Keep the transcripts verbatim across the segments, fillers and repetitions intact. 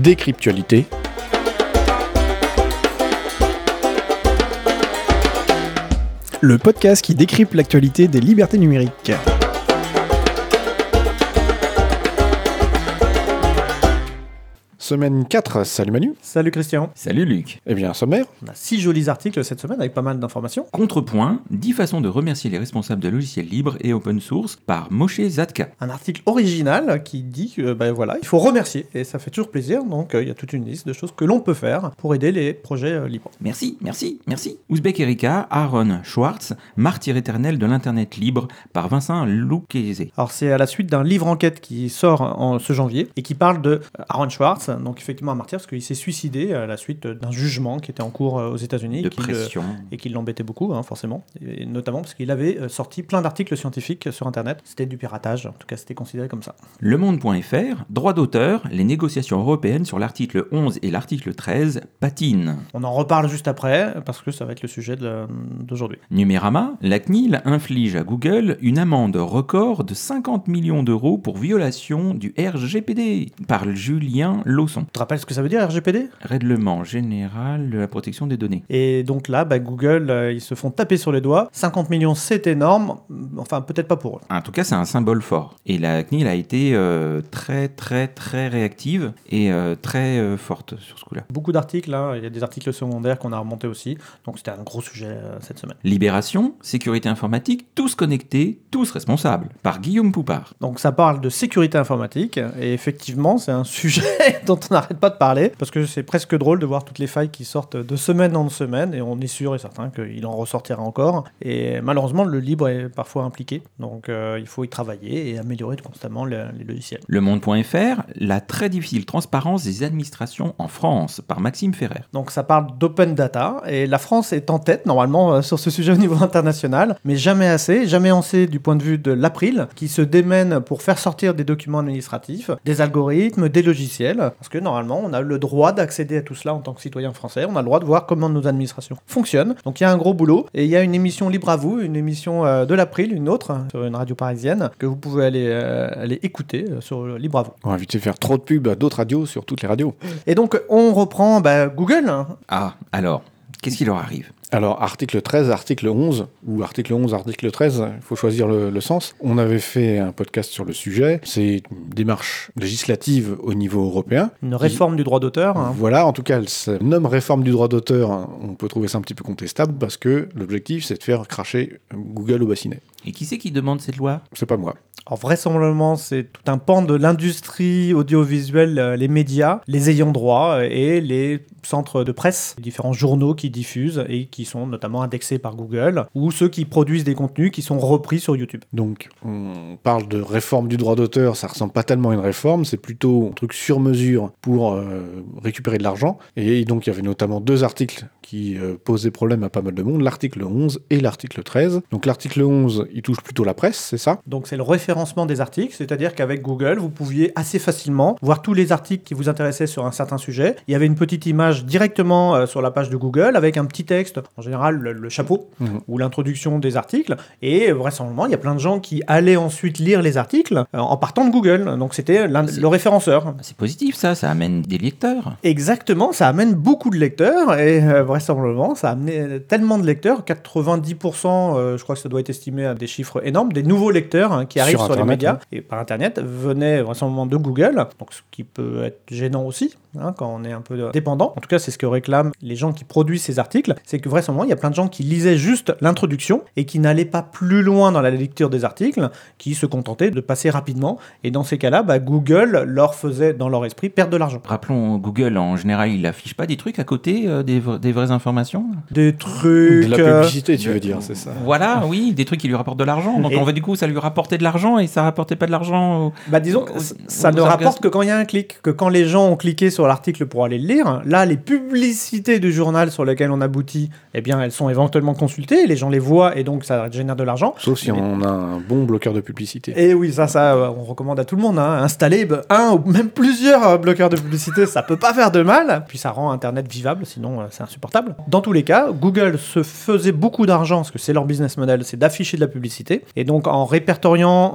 Décryptualité. Le podcast qui décrypte l'actualité des libertés numériques. Semaine quatre, salut Manu. Salut Christian. Salut Luc. Eh bien, sommaire. On a six jolis articles cette semaine avec pas mal d'informations. Contrepoint, dix façons de remercier les responsables de logiciels libres et open source par Moshe Zadka. Un article original qui dit que ben voilà, il faut remercier et ça fait toujours plaisir. Donc il euh, y a toute une liste de choses que l'on peut faire pour aider les projets euh, libres. Merci, merci, merci. Ouzbek Erika, Aaron Schwartz, martyr éternel de l'internet libre par Vincent Lucchese. Alors c'est à la suite d'un livre enquête qui sort en ce janvier et qui parle de Aaron Schwartz. Donc effectivement un martyr parce qu'il s'est suicidé à la suite d'un jugement qui était en cours aux États-Unis de qui pression le, et qui l'embêtait beaucoup, hein, forcément, et notamment parce qu'il avait sorti plein d'articles scientifiques sur Internet. C'était du piratage, en tout cas c'était considéré comme ça. Le Monde.fr, droit d'auteur, les négociations européennes sur l'article onze et l'article treize patinent. On en reparle juste après parce que ça va être le sujet de la, d'aujourd'hui. Numérama, la C N I L inflige à Google une amende record de cinquante millions d'euros pour violation du R G P D, parle Julien Lausson. Tu te rappelles ce que ça veut dire R G P D ? Règlement général de la protection des données. Et donc là, bah, Google, euh, ils se font taper sur les doigts. cinquante millions, c'est énorme. Enfin, peut-être pas pour eux. En tout cas, c'est un symbole fort. Et la C N I L a été euh, très, très, très réactive et euh, très euh, forte sur ce coup-là. Beaucoup d'articles, hein. Il y a des articles secondaires qu'on a remontés aussi. Donc c'était un gros sujet euh, cette semaine. Libération, sécurité informatique, tous connectés, tous responsables, par Guillaume Poupard. Donc ça parle de sécurité informatique. Et effectivement, c'est un sujet dont on n'arrête pas de parler. Parce que c'est presque drôle de voir toutes les failles qui sortent de semaine en semaine. Et on est sûr et certain qu'il en ressortira encore. Et malheureusement, le libre est parfois impliqué. Donc euh, il faut y travailler et améliorer constamment le, les logiciels. Le Monde.fr, la très difficile transparence des administrations en France, par Maxime Ferrer. Donc ça parle d'open data. Et la France est en tête, normalement, euh, sur ce sujet au niveau international. Mais jamais assez, jamais assez du point de vue de l'April, qui se démène pour faire sortir des documents administratifs, des algorithmes, des logiciels. Parce que normalement, on a le droit d'accéder à tout cela en tant que citoyen français. On a le droit de voir comment nos administrations fonctionnent. Donc il y a un gros boulot. Et il y a une émission Libre à vous, une émission euh, de l'April, une autre, hein, sur une radio parisienne, que vous pouvez aller, euh, aller écouter euh, sur Libre à vous. On va éviter de faire trop de pubs à d'autres radios sur toutes les radios. Et donc on reprend bah, Google. Hein. Ah, alors, qu'est-ce qui leur arrive ? Alors, article treize, article onze, ou article onze, article treize, il faut choisir le, le sens. On avait fait un podcast sur le sujet. C'est une démarche législative au niveau européen. Une réforme qui, du droit d'auteur. Hein. Voilà, en tout cas, elle se nomme réforme du droit d'auteur. On peut trouver ça un petit peu contestable parce que l'objectif, c'est de faire cracher Google au bassinet. Et qui c'est qui demande cette loi ? C'est pas moi. Alors vraisemblablement, c'est tout un pan de l'industrie audiovisuelle, euh, les médias, les ayants droit et les centres de presse, les différents journaux qui diffusent et qui sont notamment indexés par Google, ou ceux qui produisent des contenus qui sont repris sur YouTube. Donc, on parle de réforme du droit d'auteur, ça ressemble pas tellement à une réforme, c'est plutôt un truc sur mesure pour euh, récupérer de l'argent. Et donc, il y avait notamment deux articles qui euh, posaient problème à pas mal de monde, l'article onze et l'article treize. Donc, l'article onze, il touche plutôt la presse, c'est ça ? Donc, c'est le référencement des articles, c'est-à-dire qu'avec Google, vous pouviez assez facilement voir tous les articles qui vous intéressaient sur un certain sujet. Il y avait une petite image directement euh, sur la page de Google avec un petit texte, en général le, le chapeau mmh. ou l'introduction des articles. Et euh, vraisemblablement, il y a plein de gens qui allaient ensuite lire les articles euh, en partant de Google. Donc, c'était le référenceur. C'est positif ça, ça amène des lecteurs. Exactement, ça amène beaucoup de lecteurs et euh, vraisemblablement, ça a amené tellement de lecteurs, quatre-vingt-dix pour cent, euh, je crois que ça doit être estimé à des chiffres énormes, des nouveaux lecteurs hein, qui arrivent sur, sur les médias hein. et par Internet venaient vraisemblablement de Google, donc ce qui peut être gênant aussi hein, quand on est un peu dépendant. En tout cas, c'est ce que réclament les gens qui produisent ces articles, c'est que vraisemblablement, il y a plein de gens qui lisaient juste l'introduction et qui n'allaient pas plus loin dans la lecture des articles, qui se contentaient de passer rapidement. Et dans ces cas-là, bah, Google leur faisait, dans leur esprit, perdre de l'argent. Rappelons, Google, en général, il n'affiche pas des trucs à côté euh, des, v- des vraies informations ? Des trucs... De la publicité, tu veux dire, c'est ça ? Voilà, oui, des trucs qui lui rapportent de l'argent. Donc, et... on va du coup, ça lui rapportait de l'argent et ça rapportait pas de l'argent. Au... Bah, disons que ça ne rapporte que quand il y a un clic, que quand les gens ont cliqué sur l'article pour aller le lire, là, les publicités du journal sur lesquelles on aboutit, eh bien, elles sont éventuellement consultées, les gens les voient et donc ça génère de l'argent. Sauf si Mais... on a un bon bloqueur de publicité. Et oui, ça, ça, on recommande à tout le monde. Hein. Installer un ou même plusieurs bloqueurs de publicité, ça peut pas faire de mal. Puis ça rend Internet vivable, sinon c'est insupportable. Dans tous les cas, Google se faisait beaucoup d'argent, parce que c'est leur business model, c'est d'afficher de la publicité. Et donc, en répertoriant, en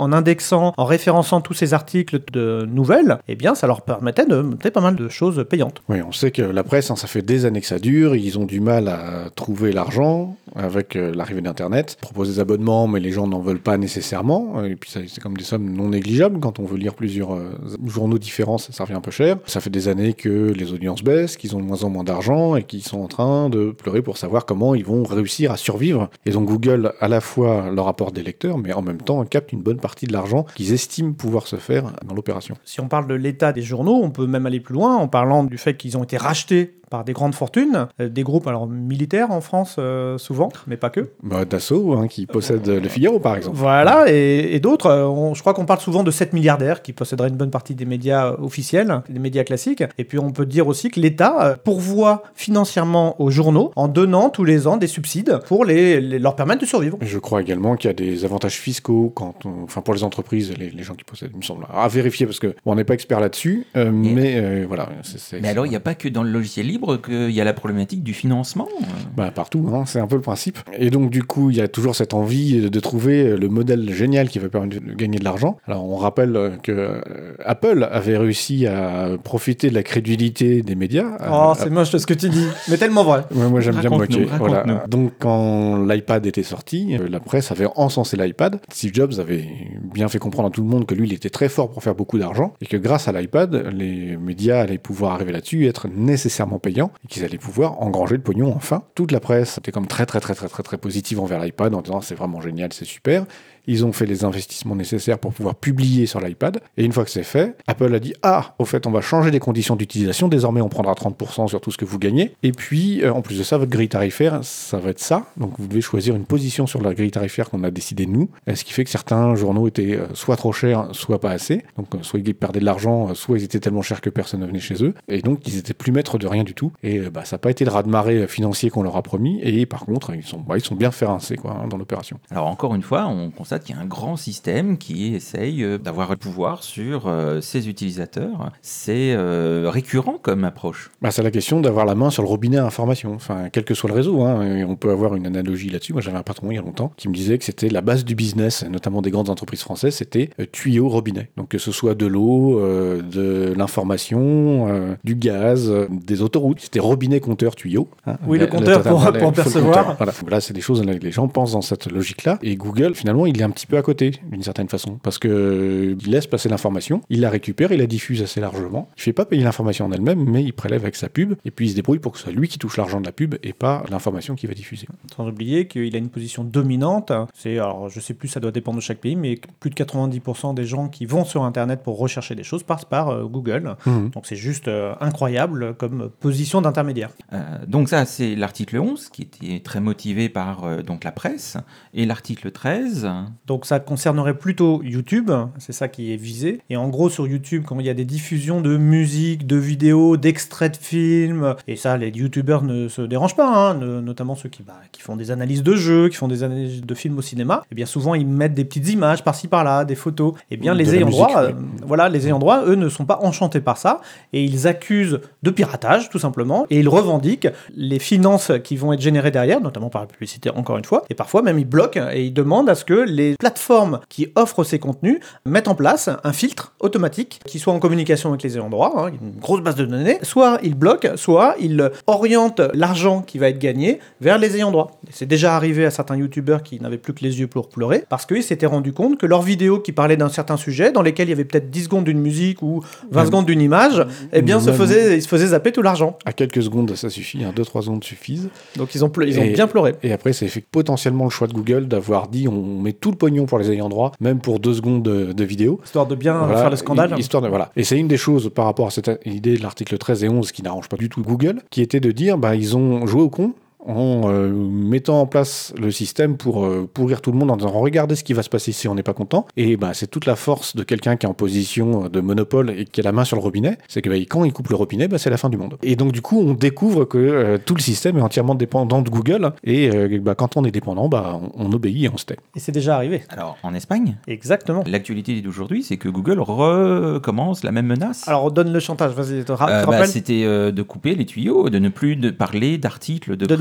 en indexant, en référençant tous ces articles de nouvelles, eh bien, ça leur permettait de monter pas mal de choses payantes. Oui, on sait que la presse, hein, ça fait des années que ça dure, ils ont du mal à trouver l'argent avec euh, l'arrivée d'Internet. Ils proposent des abonnements, mais les gens n'en veulent pas nécessairement, et puis ça, c'est comme des sommes non négligeables. Quand on veut lire plusieurs euh, journaux différents, ça, ça revient un peu cher. Ça fait des années que les audiences baissent, qu'ils ont de moins en moins d'argent, et qu'ils sont en train de pleurer pour savoir comment ils vont réussir à survivre. Et donc Google, à la fois, leur apporte des lecteurs, mais en même temps, capte une bonne partie de l'argent qu'ils estiment pouvoir se faire dans l'opération. Si on parle de l'état des journaux, on peut même aller plus loin en parlant du fait qu'ils ont été rachetés par des grandes fortunes, euh, des groupes alors militaires en France euh, souvent, mais pas que. Bah, Dassault, hein, qui possède Le Figaro par exemple. Voilà, et, et d'autres. Euh, on, je crois qu'on parle souvent de sept milliardaires qui posséderaient une bonne partie des médias officiels, des médias classiques. Et puis on peut dire aussi que l'État euh, pourvoit financièrement aux journaux en donnant tous les ans des subsides pour les, les, leur permettre de survivre. Je crois également qu'il y a des avantages fiscaux quand on, enfin pour les entreprises, les, les gens qui possèdent, il me semble, à vérifier parce que bon, on n'est pas expert là-dessus, euh, mais euh, voilà. C'est, c'est, mais alors il n'y a pas que dans le logiciel libre qu'il y a la problématique du financement. Bah, partout, hein, c'est un peu le principe. Et donc, du coup, il y a toujours cette envie de trouver le modèle génial qui va permettre de gagner de l'argent. Alors, on rappelle que euh, Apple avait réussi à profiter de la crédulité des médias. Oh, à, c'est à... moche ce que tu dis, mais tellement vrai. Ouais, moi, j'aime bien me moquer. Voilà. Nous. Donc, quand l'iPad était sorti, la presse avait encensé l'iPad. Steve Jobs avait bien fait comprendre à tout le monde que lui, il était très fort pour faire beaucoup d'argent et que grâce à l'iPad, les médias allaient pouvoir arriver là-dessus et être nécessairement payants et qu'ils allaient pouvoir engranger le pognon enfin. Toute la presse était comme très très très très très très positive envers l'iPad en disant c'est vraiment génial, c'est super. Ils ont fait les investissements nécessaires pour pouvoir publier sur l'iPad. Et une fois que c'est fait, Apple a dit « Ah, au fait, on va changer les conditions d'utilisation. Désormais, on prendra trente pour cent sur tout ce que vous gagnez. Et puis, euh, en plus de ça, votre grille tarifaire, ça va être ça. Donc, vous devez choisir une position sur la grille tarifaire qu'on a décidé nous. Ce qui fait que certains journaux étaient euh, soit trop chers, soit pas assez. Donc, euh, soit ils perdaient de l'argent, soit ils étaient tellement chers que personne ne venait chez eux. Et donc, ils étaient plus maîtres de rien du tout. Et euh, bah, ça n'a pas été le raz-de-marée financier qu'on leur a promis. Et par contre, ils sont, bah, ils sont bien fait rincer quoi, hein, dans l'opération. Alors, encore une fois, on constate qu'il y a un grand système qui essaye d'avoir le pouvoir sur euh, ses utilisateurs. C'est euh, récurrent comme approche. Bah, c'est la question d'avoir la main sur le robinet à information. Enfin, quel que soit le réseau, hein, et on peut avoir une analogie là-dessus. Moi, j'avais un patron il y a longtemps qui me disait que c'était la base du business, notamment des grandes entreprises françaises, c'était euh, tuyau robinet. Donc que ce soit de l'eau, euh, de l'information, euh, du gaz, euh, des autoroutes, c'était robinet, compteur, tuyau. Hein, oui, la, le compteur la, pour, la, la, pour percevoir. Voilà. Là, c'est des choses que les gens pensent dans cette logique-là. Et Google, finalement, il est un petit peu à côté, d'une certaine façon. Parce qu'il laisse passer l'information, il la récupère, il la diffuse assez largement. Il ne fait pas payer l'information en elle-même, mais il prélève avec sa pub, et puis il se débrouille pour que ce soit lui qui touche l'argent de la pub, et pas l'information qu'il va diffuser. Sans oublier qu'il a une position dominante. C'est, alors, je sais plus, ça doit dépendre de chaque pays, mais plus de quatre-vingt-dix pour cent des gens qui vont sur Internet pour rechercher des choses passent par euh, Google. Mmh. Donc c'est juste euh, incroyable comme position d'intermédiaire. Euh, donc ça, c'est l'article onze, qui était très motivé par euh, donc la presse, et l'article treize... Donc ça concernerait plutôt YouTube, c'est ça qui est visé. Et en gros, sur YouTube, quand il y a des diffusions de musique, de vidéos, d'extraits de films, et ça, les YouTubeurs ne se dérangent pas, hein, ne, notamment ceux qui, bah, qui font des analyses de jeux, qui font des analyses de films au cinéma, et bien souvent, ils mettent des petites images par-ci par-là, des photos. Et bien, les ayants droit, euh, voilà, les ayants droit, eux, ne sont pas enchantés par ça, et ils accusent de piratage, tout simplement, et ils revendiquent les finances qui vont être générées derrière, notamment par la publicité, encore une fois, et parfois même ils bloquent et ils demandent à ce que les plateformes qui offrent ces contenus mettent en place un filtre automatique qui soit en communication avec les ayants droit, hein, une grosse base de données, soit ils bloquent, soit ils orientent l'argent qui va être gagné vers les ayants droit. Et c'est déjà arrivé à certains youtubeurs qui n'avaient plus que les yeux pour pleurer, parce qu'ils s'étaient rendus compte que leurs vidéos qui parlaient d'un certain sujet, dans lesquelles il y avait peut-être dix secondes d'une musique ou vingt secondes d'une image, eh bien se faisaient, ils se faisaient zapper tout l'argent. À quelques secondes, ça suffit, hein, deux trois secondes suffisent. Donc ils ont, ple- ils ont et, bien pleuré. Et après, c'est fait potentiellement le choix de Google d'avoir dit on met tout le pognon pour les ayants droit, même pour deux secondes de, de vidéo. Histoire de bien voilà, faire le scandale. Histoire de, voilà. Et c'est une des choses par rapport à cette idée de l'article treize et onze qui n'arrange pas du tout Google, qui était de dire bah, ils ont joué au con en euh, mettant en place le système pour euh, pourrir tout le monde en disant regardez ce qui va se passer si on n'est pas content. Et bah, c'est toute la force de quelqu'un qui est en position de monopole et qui a la main sur le robinet, c'est que bah, quand il coupe le robinet, bah, c'est la fin du monde. Et donc du coup on découvre que euh, tout le système est entièrement dépendant de Google et euh, bah, quand on est dépendant, bah, on, on obéit et on se tait. Et c'est déjà arrivé. Alors en Espagne, exactement. L'actualité d'aujourd'hui, c'est que Google recommence la même menace. Alors on donne le chantage, vas-y, te ra- euh, te rappelles bah, C'était euh, de couper les tuyaux, de ne plus de parler d'articles de, de presse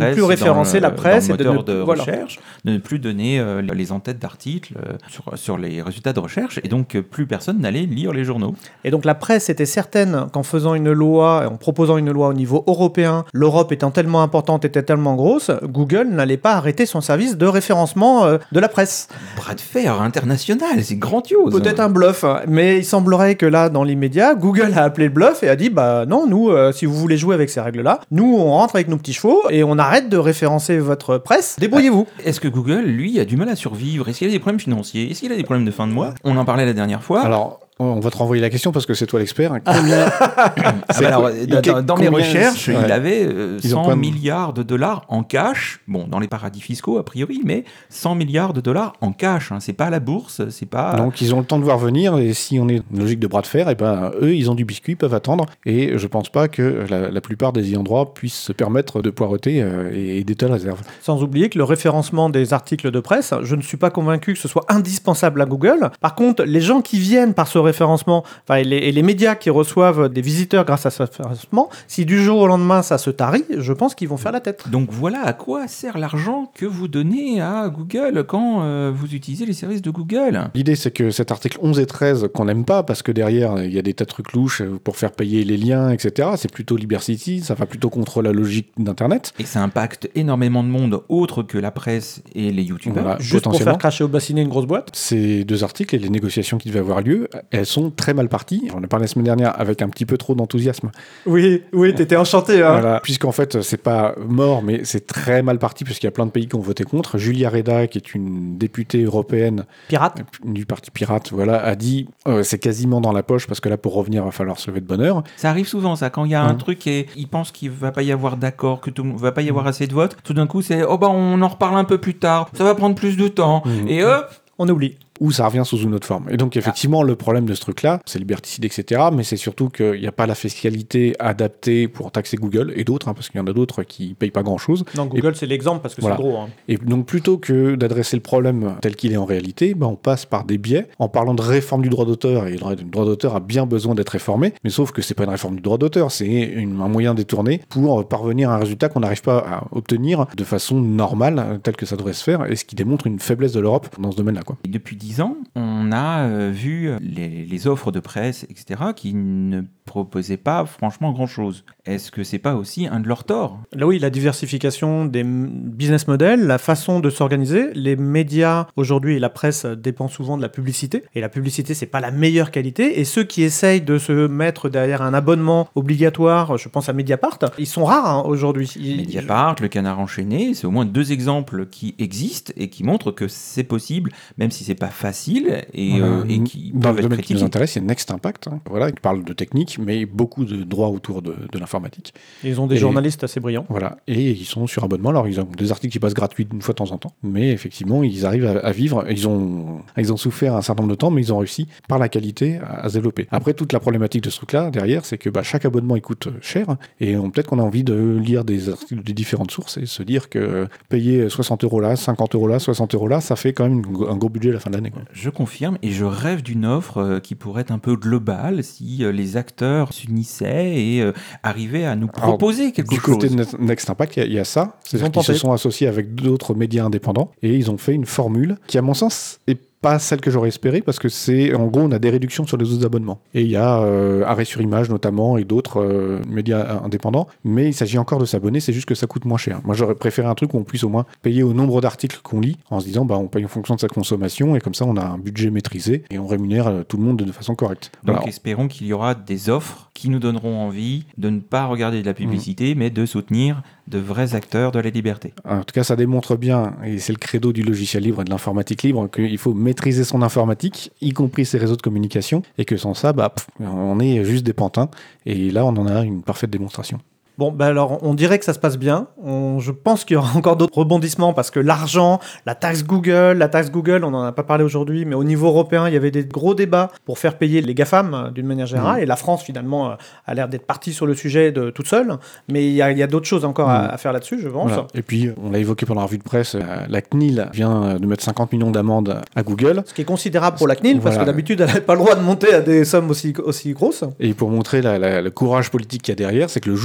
ne plus référencer le, la presse dans le moteur et de, ne, de voilà. recherche, de ne plus donner euh, les en-têtes d'articles euh, sur, sur les résultats de recherche, et donc euh, plus personne n'allait lire les journaux. Et donc la presse était certaine qu'en faisant une loi, en proposant une loi au niveau européen, l'Europe étant tellement importante, était tellement grosse, Google n'allait pas arrêter son service de référencement euh, de la presse. Bras de fer international, c'est grandiose. Peut-être un bluff, hein, mais il semblerait que là, dans l'immédiat, Google a appelé le bluff et a dit bah non, nous, euh, si vous voulez jouer avec ces règles-là, nous on rentre avec nos petits chevaux et on arrête de référencer votre presse. Débrouillez-vous. Est-ce que Google, lui, a du mal à survivre? Est-ce qu'il a des problèmes financiers? Est-ce qu'il a des problèmes de fin de mois? On en parlait la dernière fois. Alors, on va te renvoyer la question parce que c'est toi l'expert. Combien... ah bah alors, dans, dans mes recherches, ouais. il avait euh, cent de... milliards de dollars en cash. Bon, dans les paradis fiscaux, a priori, mais cent milliards de dollars en cash. Hein. C'est pas à la bourse, c'est pas... Donc, ils ont le temps de voir venir. Et si on est une logique de bras de fer, et ben, eux, ils ont du biscuit, ils peuvent attendre. Et je pense pas que la, la plupart des ayants droit puissent se permettre de poireauter euh, et, et des telles réserves. Sans oublier que le référencement des articles de presse, je ne suis pas convaincu que ce soit indispensable à Google. Par contre, les gens qui viennent par ce référencement, et les, et les médias qui reçoivent des visiteurs grâce à ce référencement, si du jour au lendemain ça se tarit, je pense qu'ils vont faire la tête. Donc voilà à quoi sert l'argent que vous donnez à Google quand euh, vous utilisez les services de Google. L'idée, c'est que cet article onze et treize, qu'on n'aime pas, parce que derrière, il y a des tas de trucs louches pour faire payer les liens, et cetera. C'est plutôt Liberty, ça va plutôt contre la logique d'Internet. Et ça impacte énormément de monde, autre que la presse et les youtubeurs. Voilà, juste pour faire cracher au bassinet une grosse boîte. Ces deux articles et les négociations qui devaient avoir lieu, elles sont très mal parties. On a parlé la semaine dernière avec un petit peu trop d'enthousiasme. Oui, oui, t'étais enchanté. Hein. Voilà. Puisqu'en fait, c'est pas mort, mais c'est très mal parti, puisqu'il y a plein de pays qui ont voté contre. Julia Reda, qui est une députée européenne pirate du parti pirate, voilà, a dit euh, c'est quasiment dans la poche, parce que là, pour revenir, il va falloir se lever de bonne heure. Ça arrive souvent, ça, quand il y a mmh. un truc et ils pensent qu'il va pas y avoir d'accord, que tout ne va pas y avoir assez de votes, tout d'un coup, c'est oh bah on en reparle un peu plus tard, ça va prendre plus de temps, mmh. et hop, on oublie. Ou ça revient sous une autre forme. Et donc, effectivement, ah. le problème de ce truc-là, c'est liberticide, et cetera. Mais c'est surtout qu'il n'y a pas la fiscalité adaptée pour taxer Google et d'autres, hein, parce qu'il y en a d'autres qui ne payent pas grand-chose. Non, Google, et, c'est l'exemple parce que voilà. c'est gros. Hein. Et donc, plutôt que d'adresser le problème tel qu'il est en réalité, bah, on passe par des biais en parlant de réforme du droit d'auteur. Et le droit d'auteur a bien besoin d'être réformé, mais sauf que ce n'est pas une réforme du droit d'auteur, c'est une, un moyen détourné pour parvenir à un résultat qu'on n'arrive pas à obtenir de façon normale, tel que ça devrait se faire, et ce qui démontre une faiblesse de l'Europe dans ce domaine-là. Quoi. Et depuis dix ans, on On a euh, vu les, les offres de presse, et cetera, qui ne proposaient pas franchement grand-chose. Est-ce que c'est pas aussi un de leurs torts? Là oui, la diversification des business models, la façon de s'organiser. Les médias, aujourd'hui, et la presse dépend souvent de la publicité. Et la publicité, c'est pas la meilleure qualité. Et ceux qui essayent de se mettre derrière un abonnement obligatoire, je pense à Mediapart, ils sont rares hein, aujourd'hui. Ils... Mediapart, Le Canard enchaîné, c'est au moins deux exemples qui existent et qui montrent que c'est possible, même si c'est pas facile. Et, voilà. euh, et qui dans le domaine critiqués. qui nous intéresse, il y a Next Impact, hein, voilà, qui parle de technique, mais beaucoup de droits autour de, de l'informatique. Ils ont des et, journalistes assez brillants. Voilà, et ils sont sur abonnement, alors ils ont des articles qui passent gratuits une fois de temps en temps, mais effectivement, ils arrivent à, à vivre, ils ont, ils ont souffert un certain nombre de temps, mais ils ont réussi, par la qualité, à, à se développer. Après, toute la problématique de ce truc-là, derrière, c'est que bah, chaque abonnement, il coûte cher, et on, peut-être qu'on a envie de lire des articles de différentes sources, et se dire que payer soixante euros là, cinquante euros là, soixante euros là, ça fait quand même un gros budget à la fin de l'année. Quoi. Je confirme, et je rêve d'une offre euh, qui pourrait être un peu globale si euh, les acteurs s'unissaient et euh, arrivaient à nous proposer Alors, quelque du chose. Du côté de Next Impact, il y, y a ça. C'est-à-dire qu'ils se sont associés avec d'autres médias indépendants et ils ont fait une formule qui, à mon sens, est pas celle que j'aurais espérée, parce que c'est, en gros, on a des réductions sur les autres abonnements. Et il y a euh, Arrêt sur Image, notamment, et d'autres euh, médias indépendants. Mais il s'agit encore de s'abonner, c'est juste que ça coûte moins cher. Moi, j'aurais préféré un truc où on puisse au moins payer au nombre d'articles qu'on lit, en se disant, bah, on paye en fonction de sa consommation, et comme ça, on a un budget maîtrisé, et on rémunère euh, tout le monde de façon correcte. Donc, voilà. Espérons qu'il y aura des offres qui nous donneront envie de ne pas regarder de la publicité, mmh. mais de soutenir de vrais acteurs de la liberté. En tout cas, ça démontre bien, et c'est le credo du logiciel libre et de l'informatique libre, qu'il faut maîtriser son informatique, y compris ses réseaux de communication, et que sans ça, bah, pff, on est juste des pantins. Et là, on en a une parfaite démonstration. Bon, ben alors, on dirait que ça se passe bien. On, je pense qu'il y aura encore d'autres rebondissements parce que l'argent, la taxe Google, la taxe Google, on n'en a pas parlé aujourd'hui, mais au niveau européen, il y avait des gros débats pour faire payer les GAFAM d'une manière générale. Mmh. Et la France, finalement, a l'air d'être partie sur le sujet de, toute seule. Mais il y a, il y a d'autres choses encore mmh. à, à faire là-dessus, je pense. Voilà. Et puis, on l'a évoqué pendant la revue de presse, la C N I L vient de mettre cinquante millions d'amendes à Google. Ce qui est considérable pour la C N I L, voilà. parce que d'habitude, elle n'avait pas le droit de monter à des sommes aussi, aussi grosses. Et pour montrer la, la, le courage politique qu'il y a derrière, c'est que le jour même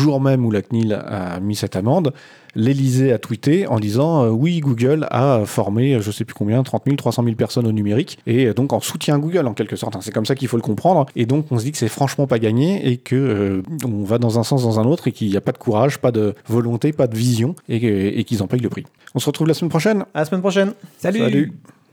où la C N I L a mis cette amende, l'Élysée a tweeté en disant euh, oui, Google a formé, je sais plus combien, trente mille, trois cent mille personnes au numérique, et euh, donc en soutien à Google en quelque sorte. Hein. C'est comme ça qu'il faut le comprendre. Et donc on se dit que c'est franchement pas gagné et que euh, on va dans un sens, dans un autre, et qu'il n'y a pas de courage, pas de volonté, pas de vision, et, et qu'ils en payent le prix. On se retrouve la semaine prochaine. À la semaine prochaine. Salut. Salut.